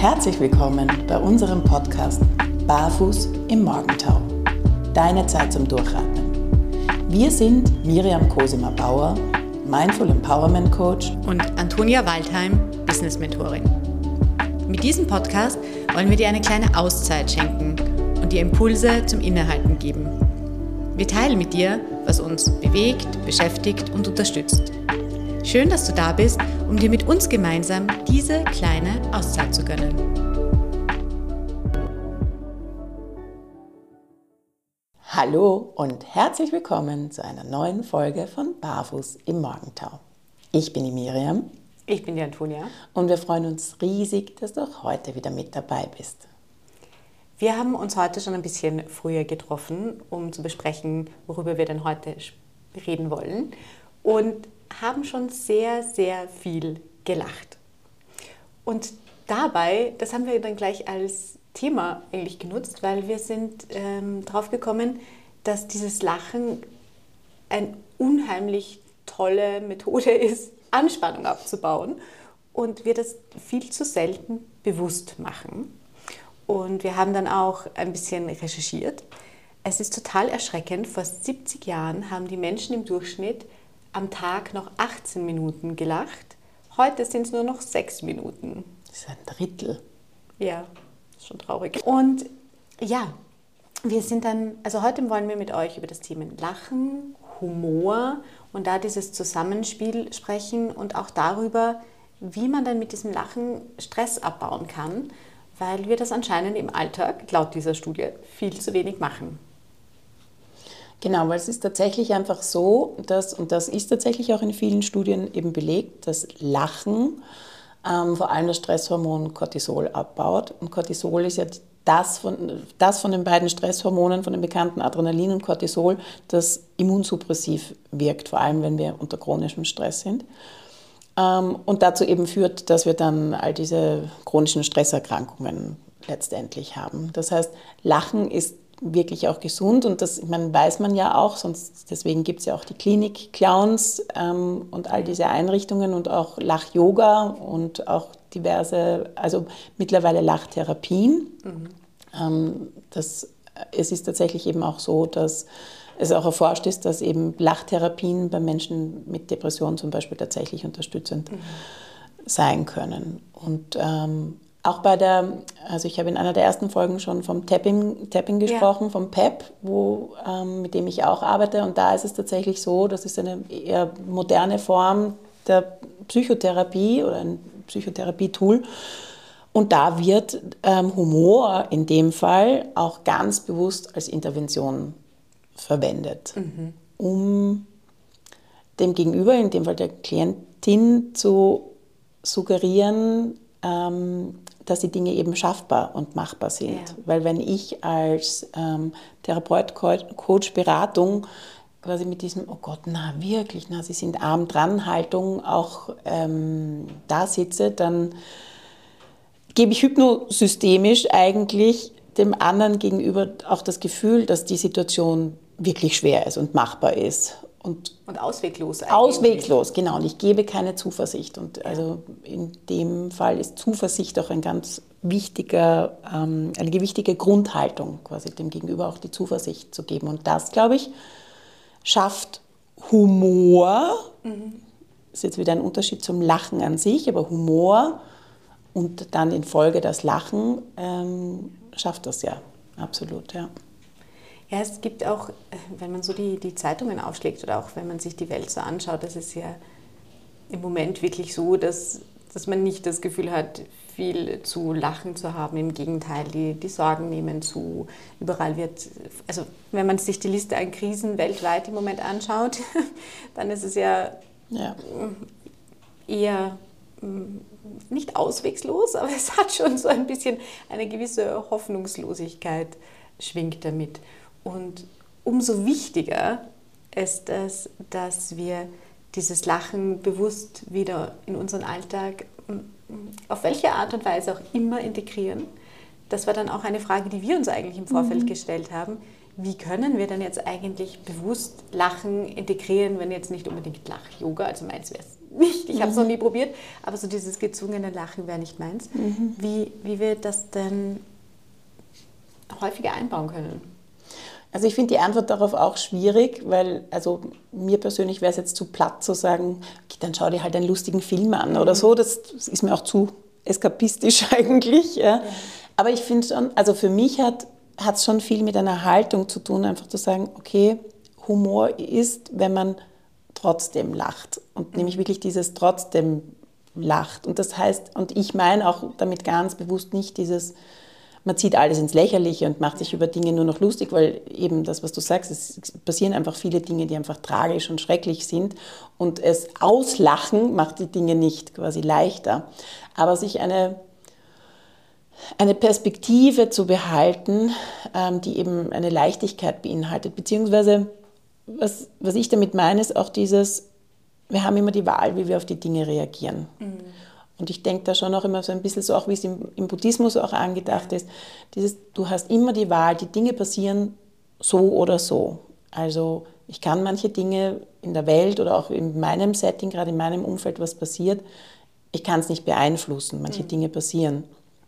Herzlich willkommen bei unserem Podcast Barfuß im Morgentau. Deine Zeit zum Durchatmen. Wir sind Miriam Cosima-Bauer, Mindful Empowerment Coach und Antonia Waldheim, Business Mentorin. Mit diesem Podcast wollen wir dir eine kleine Auszeit schenken und dir Impulse zum Innehalten geben. Wir teilen mit dir, was uns bewegt, beschäftigt und unterstützt. Schön, dass du da bist, um dir mit uns gemeinsam diese kleine Auszeit zu gönnen. Hallo und herzlich willkommen zu einer neuen Folge von Barfuß im Morgentau. Ich bin die Miriam. Ich bin die Antonia. Und wir freuen uns riesig, dass du auch heute wieder mit dabei bist. Wir haben uns heute schon ein bisschen früher getroffen, um zu besprechen, worüber wir denn heute reden wollen. Und haben schon sehr, sehr viel gelacht. Und dabei, das haben wir dann gleich als Thema eigentlich genutzt, weil wir sind drauf gekommen, dass dieses Lachen eine unheimlich tolle Methode ist, Anspannung abzubauen und wir das viel zu selten bewusst machen. Und wir haben dann auch ein bisschen recherchiert. Es ist total erschreckend, vor 70 Jahren haben die Menschen im Durchschnitt am Tag noch 18 Minuten gelacht. Heute sind es nur noch 6 Minuten. Das ist ein Drittel. Ja, ist schon traurig. Und ja, wir sind dann, also heute wollen wir mit euch über das Thema Lachen, Humor und da dieses Zusammenspiel sprechen und auch darüber, wie man dann mit diesem Lachen Stress abbauen kann, weil wir das anscheinend im Alltag, laut dieser Studie, viel zu wenig machen. Genau, weil es ist tatsächlich einfach so, und das ist tatsächlich auch in vielen Studien eben belegt, dass Lachen vor allem das Stresshormon Cortisol abbaut. Und Cortisol ist ja das von den beiden Stresshormonen, von den bekannten Adrenalin und Cortisol, das immunsuppressiv wirkt, vor allem wenn wir unter chronischem Stress sind. Und dazu eben führt, dass wir dann all diese chronischen Stresserkrankungen letztendlich haben. Das heißt, Lachen ist wirklich auch gesund und das weiß man ja auch, deswegen gibt es ja auch die Klinik-Clowns und all diese Einrichtungen und auch Lach-Yoga und auch diverse, also mittlerweile Lachtherapien. Es ist tatsächlich eben auch so, dass es auch erforscht ist, dass eben Lachtherapien bei Menschen mit Depressionen zum Beispiel tatsächlich unterstützend sein können. Und auch ich habe in einer der ersten Folgen schon vom Tapping gesprochen, vom PEP, mit dem ich auch arbeite. Und da ist es tatsächlich so, das ist eine eher moderne Form der Psychotherapie oder ein Psychotherapie-Tool. Und da wird Humor in dem Fall auch ganz bewusst als Intervention verwendet, um dem Gegenüber, in dem Fall der Klientin, zu suggerieren, dass die Dinge eben schaffbar und machbar sind. Ja. Weil wenn ich als Therapeut, Coach, Beratung quasi mit diesem, oh Gott, Sie sind arm dran Haltung auch da sitze, dann gebe ich hypnosystemisch eigentlich dem anderen gegenüber auch das Gefühl, dass die Situation wirklich schwer ist und machbar ist. Und ausweglos eigentlich. Ausweglos, genau. Und ich gebe keine Zuversicht. Und also in dem Fall ist Zuversicht auch eine wichtige Grundhaltung, quasi dem Gegenüber auch die Zuversicht zu geben. Und das, glaube ich, schafft Humor. Ist jetzt wieder ein Unterschied zum Lachen an sich, aber Humor und dann in Folge das Lachen schafft das ja, absolut, ja. Ja, es gibt auch, wenn man so die Zeitungen aufschlägt oder auch wenn man sich die Welt so anschaut, das ist ja im Moment wirklich so, dass man nicht das Gefühl hat, viel zu lachen zu haben. Im Gegenteil, die Sorgen nehmen zu. Überall wird, also wenn man sich die Liste an Krisen weltweit im Moment anschaut, dann ist es ja eher nicht auswegslos, aber es hat schon so ein bisschen eine gewisse Hoffnungslosigkeit schwingt damit. Und umso wichtiger ist es, dass wir dieses Lachen bewusst wieder in unseren Alltag, auf welche Art und Weise auch immer, integrieren. Das war dann auch eine Frage, die wir uns eigentlich im Vorfeld gestellt haben. wie können wir denn jetzt eigentlich bewusst Lachen integrieren, wenn jetzt nicht unbedingt Lach-Yoga, also meins wäre es nicht, ich habe es noch nie probiert, aber so dieses gezwungene Lachen wäre nicht meins. Wie wir das denn häufiger einbauen können? Also ich finde die Antwort darauf auch schwierig, weil also mir persönlich wäre es jetzt zu platt zu sagen, okay, dann schau dir halt einen lustigen Film an oder so, das ist mir auch zu eskapistisch eigentlich. Ja. Aber ich finde schon, also für mich hat es schon viel mit einer Haltung zu tun, einfach zu sagen, okay, Humor ist, wenn man trotzdem lacht und nämlich wirklich dieses trotzdem lacht. Und das heißt, und ich meine auch damit ganz bewusst nicht dieses, man zieht alles ins Lächerliche und macht sich über Dinge nur noch lustig, weil eben das, was du sagst, es passieren einfach viele Dinge, die einfach tragisch und schrecklich sind und es auslachen macht die Dinge nicht quasi leichter. Aber sich eine Perspektive zu behalten, die eben eine Leichtigkeit beinhaltet, beziehungsweise was ich damit meine, ist auch dieses, wir haben immer die Wahl, wie wir auf die Dinge reagieren. Und ich denke da schon auch immer so ein bisschen so, auch wie es im Buddhismus auch angedacht ist, du hast immer die Wahl, die Dinge passieren so oder so. Also ich kann manche Dinge in der Welt oder auch in meinem Setting, gerade in meinem Umfeld, was passiert, ich kann es nicht beeinflussen, manche Dinge passieren.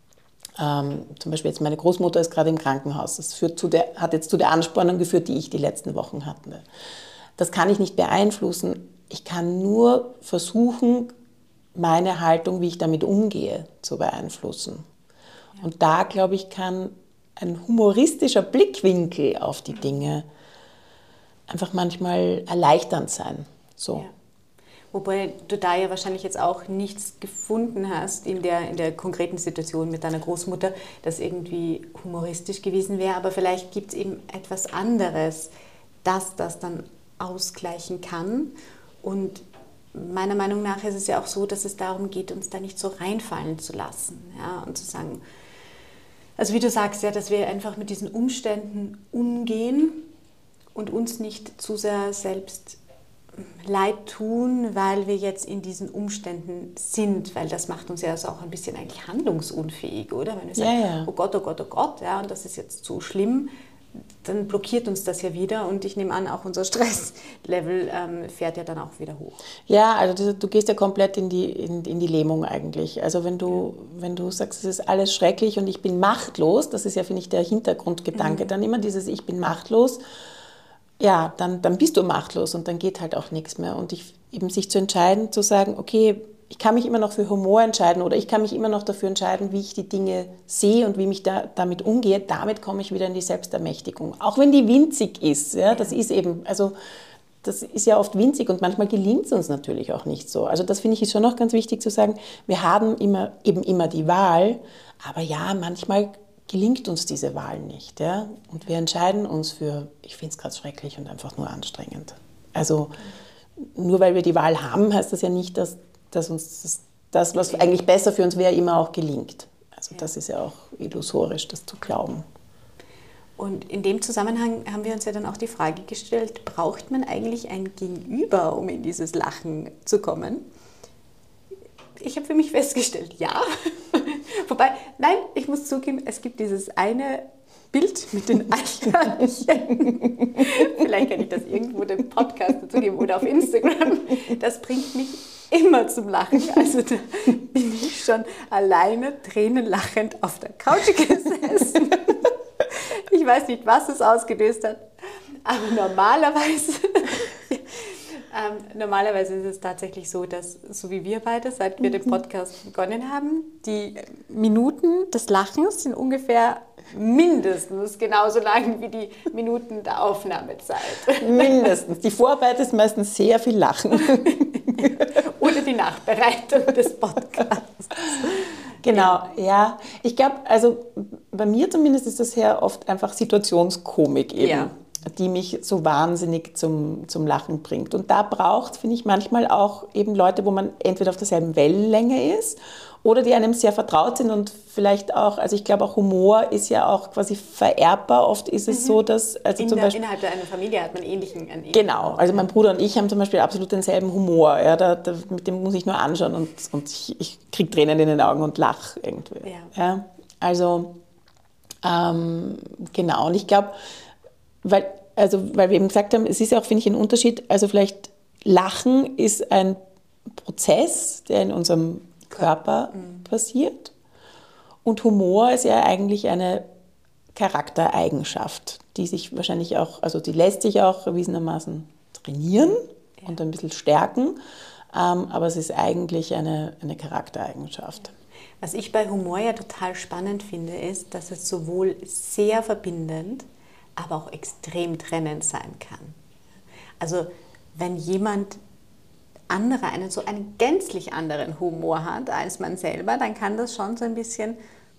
Zum Beispiel jetzt meine Großmutter ist gerade im Krankenhaus. Das hat jetzt zu der Anspannung geführt, die ich die letzten Wochen hatte. Das kann ich nicht beeinflussen. Ich kann nur versuchen, meine Haltung, wie ich damit umgehe, zu beeinflussen. Ja. Und da, glaube ich, kann ein humoristischer Blickwinkel auf die Dinge einfach manchmal erleichternd sein. So. Ja. Wobei du da ja wahrscheinlich jetzt auch nichts gefunden hast in der konkreten Situation mit deiner Großmutter, das irgendwie humoristisch gewesen wäre, aber vielleicht gibt es eben etwas anderes, das dann ausgleichen kann. Und meiner Meinung nach ist es ja auch so, dass es darum geht, uns da nicht so reinfallen zu lassen, ja, und zu sagen, also wie du sagst, ja, dass wir einfach mit diesen Umständen umgehen und uns nicht zu sehr selbst leid tun, weil wir jetzt in diesen Umständen sind, weil das macht uns ja also auch ein bisschen eigentlich handlungsunfähig, oder? Wenn wir sagen, oh Gott, oh Gott, oh Gott, ja, und das ist jetzt so schlimm, dann blockiert uns das ja wieder und ich nehme an, auch unser Stresslevel fährt ja dann auch wieder hoch. Ja, also du gehst ja komplett in die Lähmung eigentlich. Also wenn du sagst, es ist alles schrecklich und ich bin machtlos, das ist ja, finde ich, der Hintergrundgedanke, dann immer dieses ich bin machtlos, ja, dann bist du machtlos und dann geht halt auch nichts mehr. Und eben sich zu entscheiden, zu sagen, okay, ich kann mich immer noch für Humor entscheiden oder ich kann mich immer noch dafür entscheiden, wie ich die Dinge sehe und wie mich damit umgehe. Damit komme ich wieder in die Selbstermächtigung. Auch wenn die winzig ist. Ja, das ist eben, also das ist ja oft winzig und manchmal gelingt es uns natürlich auch nicht so. Also das finde ich ist schon noch ganz wichtig zu sagen, wir haben immer die Wahl, aber ja, manchmal gelingt uns diese Wahl nicht. Ja? Und wir entscheiden uns für, ich finde es gerade schrecklich und einfach nur anstrengend. Also nur weil wir die Wahl haben, heißt das ja nicht, dass uns das, was eigentlich besser für uns wäre, immer auch gelingt. Also das ist ja auch illusorisch, das zu glauben. Und in dem Zusammenhang haben wir uns ja dann auch die Frage gestellt, braucht man eigentlich ein Gegenüber, um in dieses Lachen zu kommen? Ich habe für mich festgestellt, ja. Wobei, nein, ich muss zugeben, es gibt dieses eine Bild mit den Eichhörnchen. Vielleicht kann ich das irgendwo dem Podcast dazu geben oder auf Instagram. Das bringt mich immer zum Lachen. Also da bin ich schon alleine tränenlachend auf der Couch gesessen. Ich weiß nicht, was es ausgelöst hat, aber normalerweise ist es tatsächlich so, dass, so wie wir beide, seit wir den Podcast begonnen haben, die Minuten des Lachens sind ungefähr mindestens genauso lang wie die Minuten der Aufnahmezeit. Mindestens. Die Vorarbeit ist meistens sehr viel Lachen. Oder die Nachbereitung des Podcasts. Genau, ja. Ich glaube, also bei mir zumindest ist das sehr oft einfach Situationskomik eben, die mich so wahnsinnig zum Lachen bringt. Und da braucht es, finde ich, manchmal auch eben Leute, wo man entweder auf derselben Wellenlänge ist oder die einem sehr vertraut sind und vielleicht auch, also ich glaube auch Humor ist ja auch quasi vererbbar. Oft ist es so, dass... Also innerhalb einer Familie hat man ähnlichen. Genau, also mein Bruder und ich haben zum Beispiel absolut denselben Humor. Ja, mit dem muss ich nur anschauen und ich kriege Tränen in den Augen und lache irgendwie. Ja. Also genau, und ich glaube, weil wir eben gesagt haben, es ist ja auch, finde ich, ein Unterschied, also vielleicht Lachen ist ein Prozess, der in unserem Körper passiert, und Humor ist ja eigentlich eine Charaktereigenschaft, die sich wahrscheinlich auch, also die lässt sich auch erwiesenermaßen trainieren und ein bisschen stärken, aber es ist eigentlich eine Charaktereigenschaft. Was ich bei Humor ja total spannend finde, ist, dass es sowohl sehr verbindend, aber auch extrem trennend sein kann. Also wenn jemand anderer einen gänzlich anderen Humor hat als man selber, dann kann das schon so ein bisschen,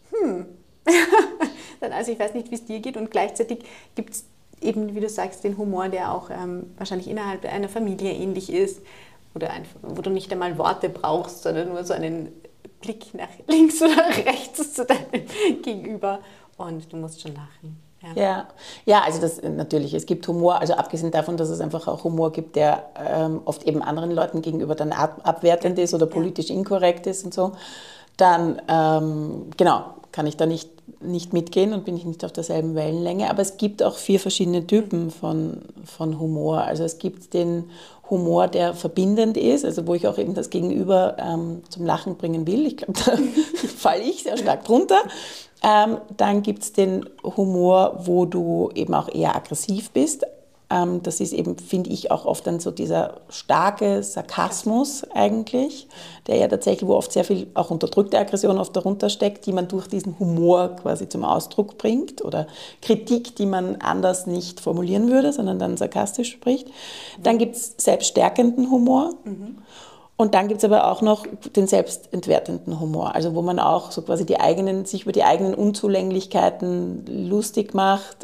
also ich weiß nicht, wie es dir geht, und gleichzeitig gibt es eben, wie du sagst, den Humor, der auch wahrscheinlich innerhalb einer Familie ähnlich ist, oder wo du nicht einmal Worte brauchst, sondern nur so einen Blick nach links oder rechts zu deinem Gegenüber und du musst schon lachen. Ja, also das natürlich, es gibt Humor, also abgesehen davon, dass es einfach auch Humor gibt, der oft eben anderen Leuten gegenüber dann abwertend ist oder politisch inkorrekt ist und so, dann genau, kann ich da nicht mitgehen und bin ich nicht auf derselben Wellenlänge. Aber es gibt auch 4 verschiedene Typen von Humor. Also es gibt den Humor, der verbindend ist, also wo ich auch eben das Gegenüber zum Lachen bringen will. Ich glaube, da falle ich sehr stark drunter. Dann gibt es den Humor, wo du eben auch eher aggressiv bist. Das ist eben, finde ich, auch oft dann so dieser starke Sarkasmus eigentlich, der ja tatsächlich, wo oft sehr viel auch unterdrückte Aggression oft darunter steckt, die man durch diesen Humor quasi zum Ausdruck bringt, oder Kritik, die man anders nicht formulieren würde, sondern dann sarkastisch spricht. Dann gibt es selbststärkenden Humor. Und dann gibt es aber auch noch den selbstentwertenden Humor, also wo man auch so quasi sich über die eigenen Unzulänglichkeiten lustig macht,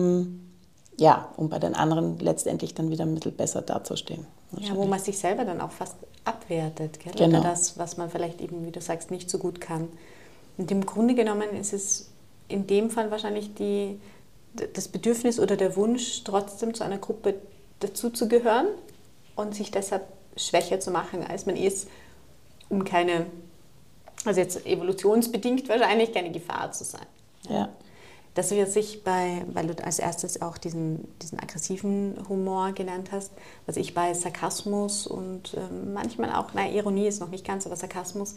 um bei den anderen letztendlich dann wieder ein bisschen besser dazustehen. Ja, wo man sich selber dann auch fast abwertet, gell? Genau. Oder das, was man vielleicht eben, wie du sagst, nicht so gut kann. Und im Grunde genommen ist es in dem Fall wahrscheinlich das Bedürfnis oder der Wunsch, trotzdem zu einer Gruppe dazuzugehören und sich deshalb schwächer zu machen, als man ist, um also jetzt evolutionsbedingt wahrscheinlich, keine Gefahr zu sein. Ja. Das wird sich weil du als erstes auch diesen aggressiven Humor genannt hast, was ich bei Sarkasmus und manchmal auch, Ironie ist noch nicht ganz, aber Sarkasmus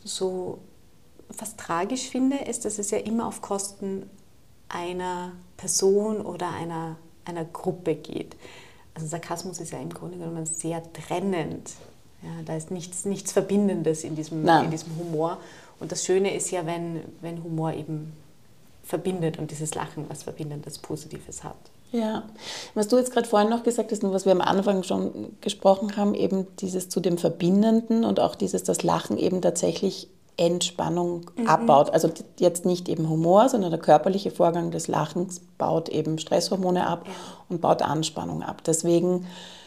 so fast tragisch finde, ist, dass es ja immer auf Kosten einer Person oder einer Gruppe geht. Also Sarkasmus ist ja im Grunde genommen sehr trennend. Ja, da ist nichts Verbindendes in diesem Humor. Und das Schöne ist ja, wenn Humor eben verbindet und dieses Lachen was Verbindendes, Positives hat. Ja, was du jetzt gerade vorhin noch gesagt hast und was wir am Anfang schon gesprochen haben, eben dieses zu dem Verbindenden und auch das Lachen eben tatsächlich Entspannung abbaut. Also jetzt nicht eben Humor, sondern der körperliche Vorgang des Lachens baut eben Stresshormone ab und baut Anspannung ab. Deswegen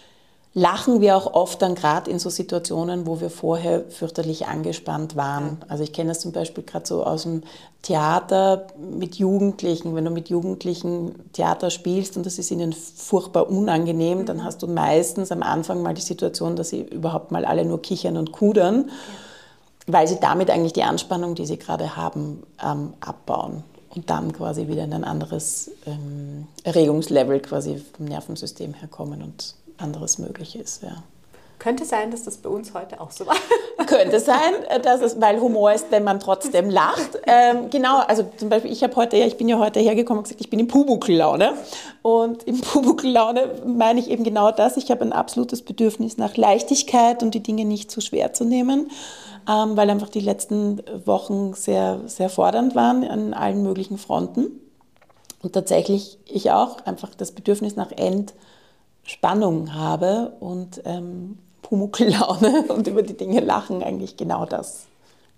lachen wir auch oft dann gerade in so Situationen, wo wir vorher fürchterlich angespannt waren. Also ich kenne das zum Beispiel gerade so aus dem Theater mit Jugendlichen. Wenn du mit Jugendlichen Theater spielst und das ist ihnen furchtbar unangenehm, dann hast du meistens am Anfang mal die Situation, dass sie überhaupt mal alle nur kichern und kudern, weil sie damit eigentlich die Anspannung, die sie gerade haben, abbauen und dann quasi wieder in ein anderes Erregungslevel quasi vom Nervensystem herkommen und anderes möglich ist. Ja. Könnte sein, dass das bei uns heute auch so war. Könnte sein, weil Humor ist, wenn man trotzdem lacht. Genau, also zum Beispiel, ich bin ja heute hergekommen und gesagt, ich bin in Pumuckl-Laune. Und in Pumuckl-Laune meine ich eben genau das. Ich habe ein absolutes Bedürfnis nach Leichtigkeit und die Dinge nicht zu schwer zu nehmen, weil einfach die letzten Wochen sehr, sehr fordernd waren an allen möglichen Fronten. Und tatsächlich ich auch einfach das Bedürfnis nach Entspannung habe und Pumuckl-Laune und über die Dinge lachen eigentlich genau das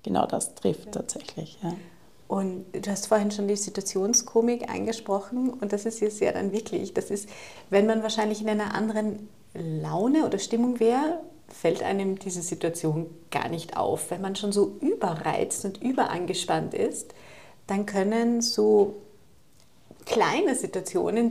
trifft tatsächlich. Ja. Und du hast vorhin schon die Situationskomik angesprochen und das ist jetzt ja dann wirklich, das ist, wenn man wahrscheinlich in einer anderen Laune oder Stimmung wäre, fällt einem diese Situation gar nicht auf. Wenn man schon so überreizt und überangespannt ist, dann können so kleine Situationen,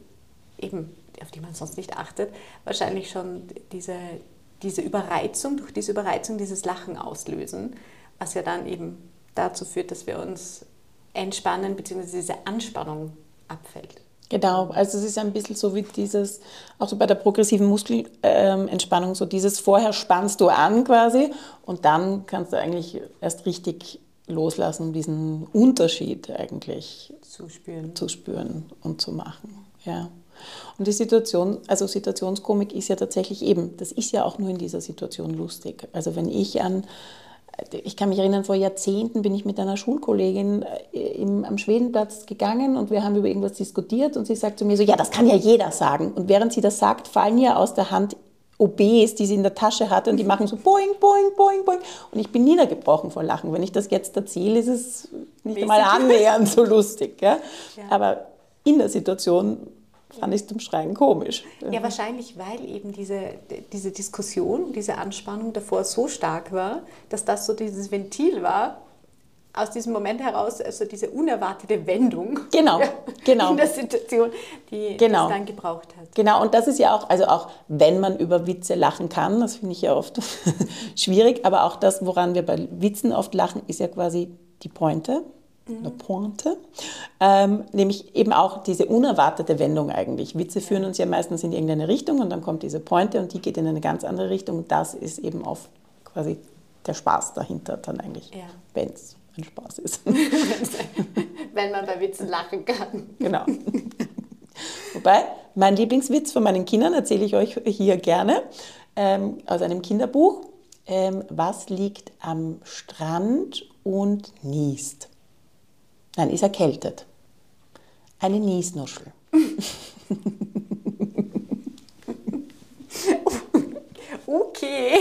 auf die man sonst nicht achtet, wahrscheinlich schon durch diese Überreizung dieses Lachen auslösen, was ja dann eben dazu führt, dass wir uns entspannen bzw. diese Anspannung abfällt. Genau, also es ist ein bisschen so wie dieses, auch so bei der progressiven Muskelentspannung, so dieses vorher spannst du an quasi und dann kannst du eigentlich erst richtig loslassen, um diesen Unterschied eigentlich zu spüren und zu machen. Ja. Und die Situation, also Situationskomik ist ja tatsächlich eben, das ist ja auch nur in dieser Situation lustig. Also wenn ich kann mich erinnern, vor Jahrzehnten bin ich mit einer Schulkollegin am Schwedenplatz gegangen und wir haben über irgendwas diskutiert und sie sagt zu mir so, ja, das kann ja jeder sagen. Und während sie das sagt, fallen ihr aus der Hand OBs, die sie in der Tasche hatte und die machen so boing, boing, boing, boing. Und ich bin niedergebrochen vor Lachen. Wenn ich das jetzt erzähle, ist es nicht einmal annähernd so lustig. Ja? Ja. Aber in der Situation fand ich es zum Schreien komisch. Ja, wahrscheinlich, weil eben diese Diskussion, diese Anspannung davor so stark war, dass das so dieses Ventil war, aus diesem Moment heraus, also diese unerwartete Wendung genau. in der Situation, die es dann gebraucht hat. Genau, und das ist ja auch, also auch wenn man über Witze lachen kann, das finde ich ja oft schwierig, aber auch das, woran wir bei Witzen oft lachen, ist ja quasi die Pointe. Eine Pointe, nämlich eben auch diese unerwartete Wendung eigentlich. Witze führen uns ja meistens in irgendeine Richtung und dann kommt diese Pointe und die geht in eine ganz andere Richtung. Das ist eben auch quasi der Spaß dahinter dann eigentlich, wenn es ein Spaß ist. Wenn man bei Witzen lachen kann. Genau. Wobei, mein Lieblingswitz von meinen Kindern erzähle ich euch hier gerne aus einem Kinderbuch. Was liegt am Strand und niest? Nein, ist erkältet. Eine Niesnuschel. Okay.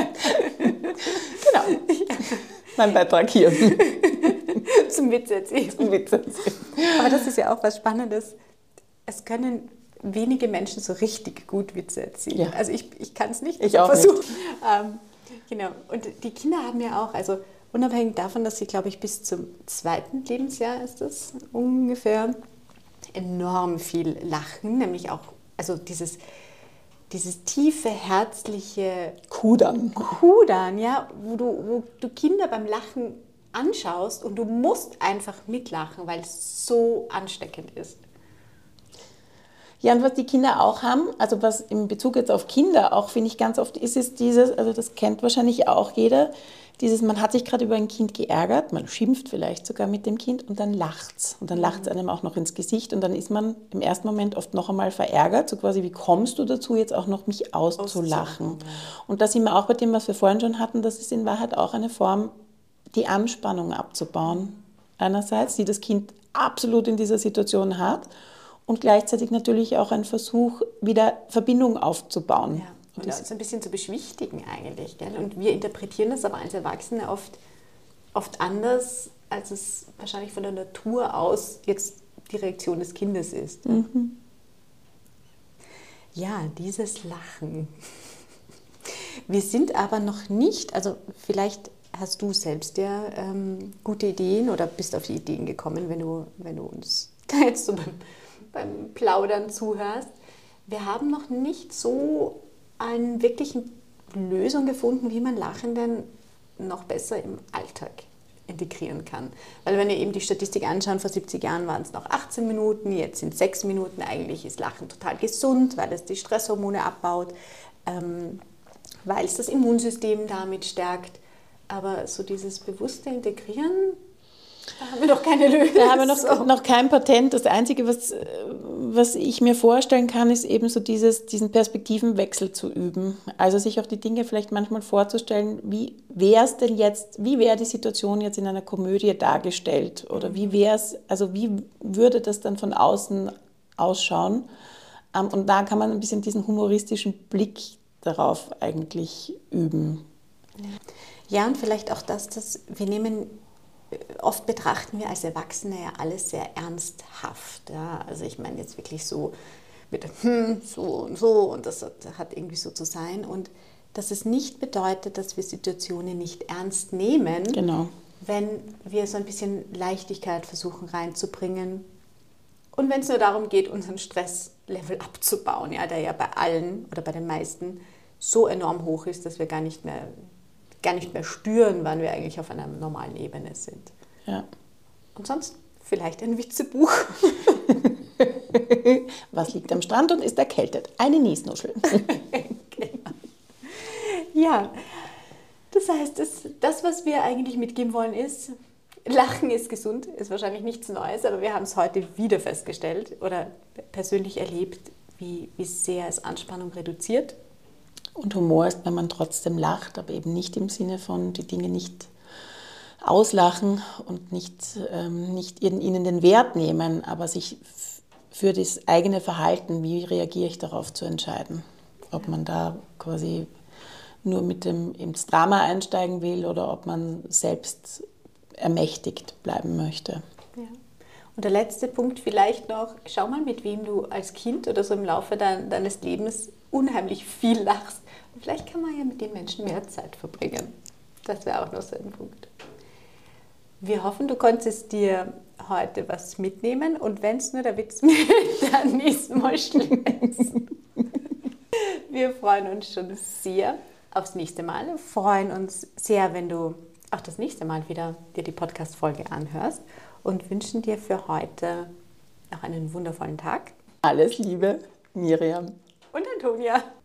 Genau. Mein Beitrag hier. Zum Witz erzählen. Aber das ist ja auch was Spannendes. Es können wenige Menschen so richtig gut Witze erzählen. Ja. Also ich kann es nicht. Ich auch versuche. Genau. Und die Kinder haben ja auch, also unabhängig davon, dass sie, glaube ich, bis zum 2. Lebensjahr ist das ungefähr, enorm viel lachen, nämlich auch, also dieses tiefe, herzliche Kudern, ja, wo du Kinder beim Lachen anschaust und du musst einfach mitlachen, weil es so ansteckend ist. Ja, und was die Kinder auch haben, also was in Bezug jetzt auf Kinder auch, finde ich ganz oft, ist dieses, also das kennt wahrscheinlich auch jeder, man hat sich gerade über ein Kind geärgert, man schimpft vielleicht sogar mit dem Kind und dann lacht's. Und dann lacht's einem auch noch ins Gesicht und dann ist man im ersten Moment oft noch einmal verärgert, so quasi, wie kommst du dazu, jetzt auch noch mich auszulachen? Und da sind wir auch bei dem, was wir vorhin schon hatten, das ist in Wahrheit auch eine Form, die Anspannung abzubauen. Einerseits, die das Kind absolut in dieser Situation hat und gleichzeitig natürlich auch ein Versuch, wieder Verbindung aufzubauen. Ja. Und das ein bisschen zu beschwichtigen eigentlich. Gell? Und wir interpretieren das aber als Erwachsene oft anders, als es wahrscheinlich von der Natur aus jetzt die Reaktion des Kindes ist. Mhm. Ja, dieses Lachen. Wir sind aber noch nicht, also vielleicht hast du selbst ja gute Ideen oder bist auf die Ideen gekommen, wenn du uns da jetzt so beim Plaudern zuhörst. Wir haben noch nicht so eine wirkliche Lösung gefunden, wie man Lachen denn noch besser im Alltag integrieren kann. Weil wenn wir eben die Statistik anschauen, vor 70 Jahren waren es noch 18 Minuten, jetzt sind es 6 Minuten. Eigentlich ist Lachen total gesund, weil es die Stresshormone abbaut, weil es das Immunsystem damit stärkt. Aber so dieses bewusste Integrieren, da haben wir doch keine Lösung. Da haben wir noch kein Patent. Das Einzige, was ich mir vorstellen kann, ist eben so diesen Perspektivenwechsel zu üben. Also sich auch die Dinge vielleicht manchmal vorzustellen, wie wäre die Situation jetzt in einer Komödie dargestellt? Oder wie würde das dann von außen ausschauen? Und da kann man ein bisschen diesen humoristischen Blick darauf eigentlich üben. Ja, und vielleicht auch oft betrachten wir als Erwachsene ja alles sehr ernsthaft. Ja? Also ich meine jetzt wirklich so mit so und so und das hat irgendwie so zu sein. Und dass es nicht bedeutet, dass wir Situationen nicht ernst nehmen, genau, wenn wir so ein bisschen Leichtigkeit versuchen reinzubringen. Und wenn es nur darum geht, unseren Stresslevel abzubauen, ja, der ja bei allen oder bei den meisten so enorm hoch ist, dass wir gar nicht mehr spüren, wann wir eigentlich auf einer normalen Ebene sind. Ja. Und sonst vielleicht ein Witzebuch. Was liegt am Strand und ist erkältet? Eine Niesnuschel. Genau. Ja, das heißt, das, was wir eigentlich mitgeben wollen, ist, Lachen ist gesund, ist wahrscheinlich nichts Neues, aber wir haben es heute wieder festgestellt oder persönlich erlebt, wie sehr es Anspannung reduziert. Und Humor ist, wenn man trotzdem lacht, aber eben nicht im Sinne von die Dinge nicht auslachen und nicht ihnen den Wert nehmen, aber sich für das eigene Verhalten, wie reagiere ich darauf, zu entscheiden. Ob man da quasi nur ins Drama einsteigen will oder ob man selbst ermächtigt bleiben möchte. Ja. Und der letzte Punkt vielleicht noch, schau mal, mit wem du als Kind oder so im Laufe deines Lebens unheimlich viel lachst. Und vielleicht kann man ja mit den Menschen mehr Zeit verbringen. Das wäre auch noch so ein Punkt. Wir hoffen, du konntest dir heute was mitnehmen und wenn es nur der Witz mit der Niesmuschel ist. Wir freuen uns schon sehr aufs nächste Mal. Wir freuen uns sehr, wenn du auch das nächste Mal wieder dir die Podcast-Folge anhörst und wünschen dir für heute noch einen wundervollen Tag. Alles Liebe, Miriam Und Antonia.